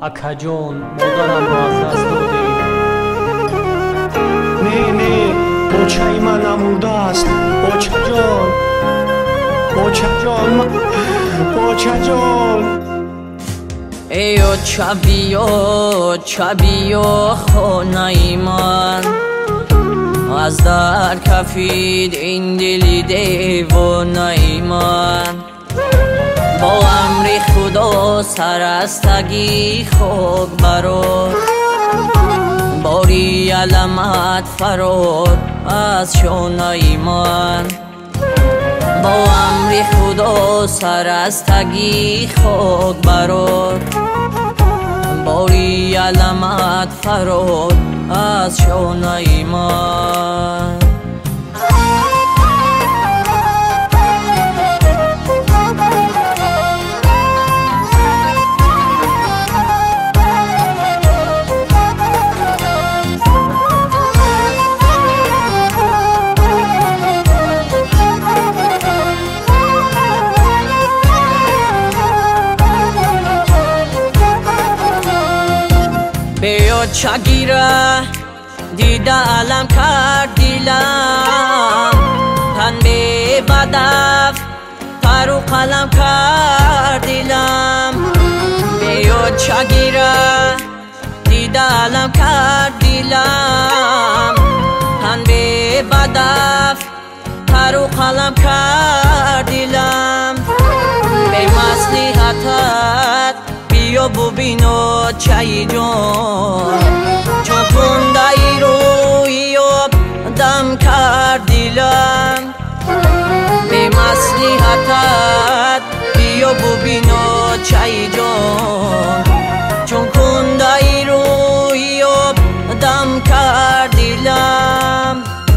акаҷон модарамро аз даст додем. не бочаи ман намурдааст. бочаҷон, бочаҷон, бочаҷон. эё чабиё хонаи ман, аз дар кафид ин дили девонаи ман. бо амри худо сарастагӣ хок барор, бори аламат фарор аз шонаи ман. бо амри худо сарастагӣ хок барор, бори аламат фарор аз шонаи ман. بیا چگیره دیده علم کرد دیلم، تن به بدف پر و قلم کرد دیلم. بیا چگیره دیده علم کرد دیلم، تن به بدف پر و قلم کرد دیلم. به مصلحتت بیا ببینو چای جان، چون کنده‌ای روی دم کرد دیلم. به مصلحتت بیا ببینو چای جان، چون کنده‌ای روی دم کرد دیلم.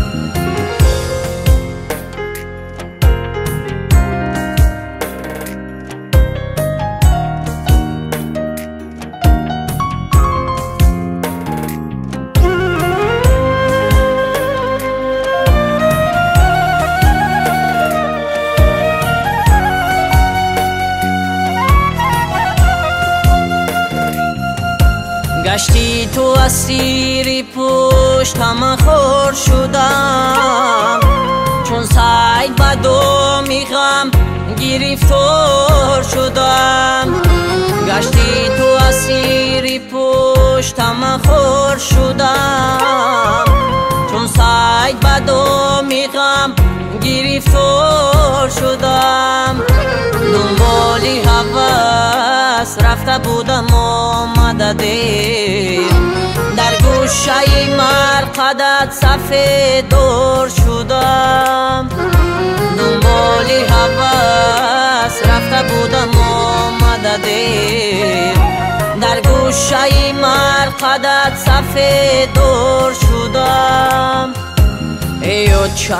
گشتی تو اسیری پشتم خور شدم، چون سعی بدو غم گرفتار شدم. گشتی تو اسیری پشتم خور شدم، چون سعی بدو غم گرفتار شدم. دنبالی هوس رفته بودم آمده دیر، در گوشه مرقدت سفید دور شدم. دنبالی هوس رفته بودم آمده دیر، در گوشه مرقدت سفید دور شدم. ایو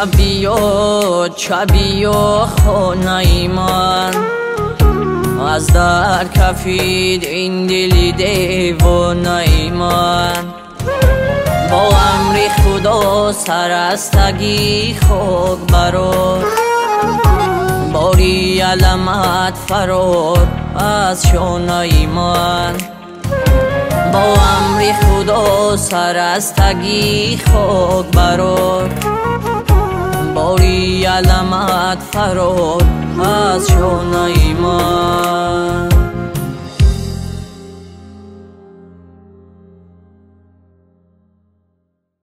چبیو خانه من، از در کفید این دلی دیوانه من. با امر خدا سرستگی خاک برار، باری علامت فرار از شانه من. با امر خدا سرستگی خاک برار، باری علامت فرار از شانه من.